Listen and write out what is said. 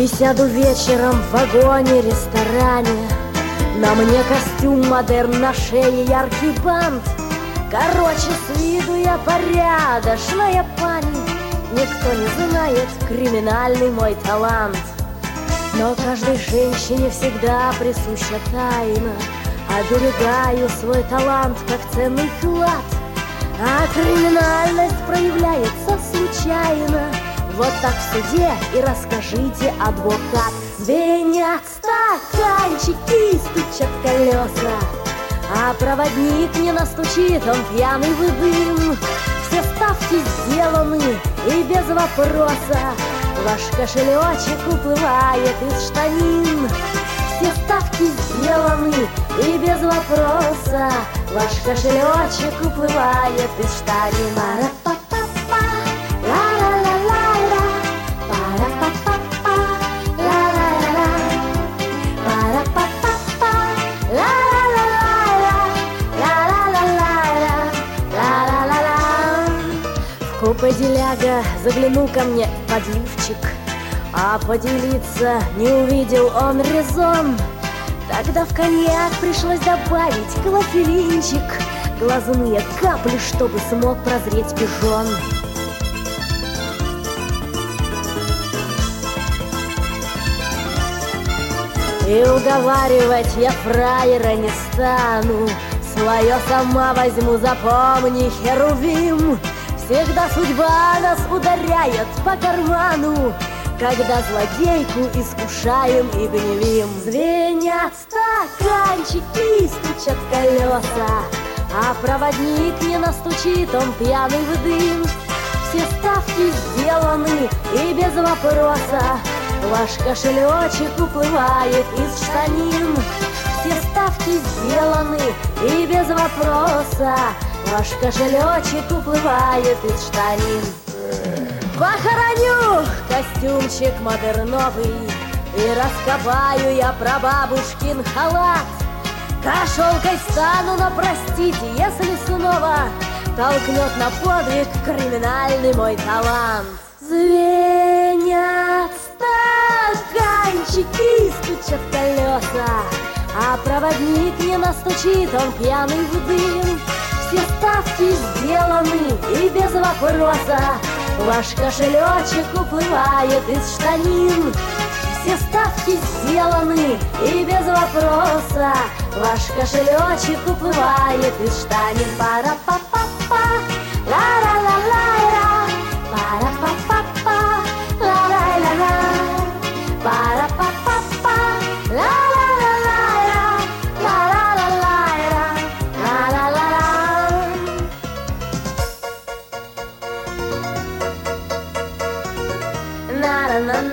И сяду вечером в вагоне-ресторане. На мне костюм модерн, на шее яркий бант. Короче, с виду я порядочная пани. Никто не знает криминальный мой талант. Но каждой женщине всегда присуща тайна. Оберегаю свой талант, как ценный клад. А криминальность проявляется случайно. Вот так в суде и расскажите, адвокат. Звенят стаканчики, стучат колеса, а проводник не настучит, он пьяный в дым. Все ставки сделаны и без вопроса. Ваш кошелечек уплывает из штанин. Все ставки сделаны и без вопроса. Ваш кошелечек уплывает из штанин. Пара-па-па-па, ла-ла-ла-ла-ла, пара-па-па-па, ла-ла-ла-ла, пара-па-па-па, ла-ла-ла-ла-ла, ла-ла-ла-ла-ла, ла-ла-ла-ла. В купе деляга заглянул ко мне подливчик, а поделиться не увидел он резон. Тогда в коньяк пришлось добавить клофелинчик, глазные капли, чтобы смог прозреть пижон. И уговаривать я фраера не стану. Свое сама возьму, запомни, Херувим. Всегда судьба нас ударяет по карману, когда злодейку искушаем и гневим. Звенят стаканчики, стучат колеса, а проводник не настучит, он пьяный в дым. Все ставки сделаны и без вопроса. Ваш кошелечек уплывает из штанин. Все ставки сделаны и без вопроса. Ваш кошелечек уплывает из штанин. Похороню костюмчик модерновый и раскопаю я прабабушкин халат. Кошелкой стану, но простите, если снова толкнет на подвиг криминальный мой талант. Звенят стаканчики, стучат колеса, а проводник не настучит, он пьяный в дым. Все ставки сделаны и без вопроса. Ваш кошелечек уплывает из штанин. Все ставки сделаны и без вопроса. Ваш кошелечек уплывает из штанин. Пара-па-па-па, ла-ла-ла-ла-ла, пара-па-па-па, ла-ла-ла-ла, пара-па-па-па, ла-ла-ла-ла-ла, ла-ла-ла-ла-ла, ла-ла-ла-ла. На-на-на.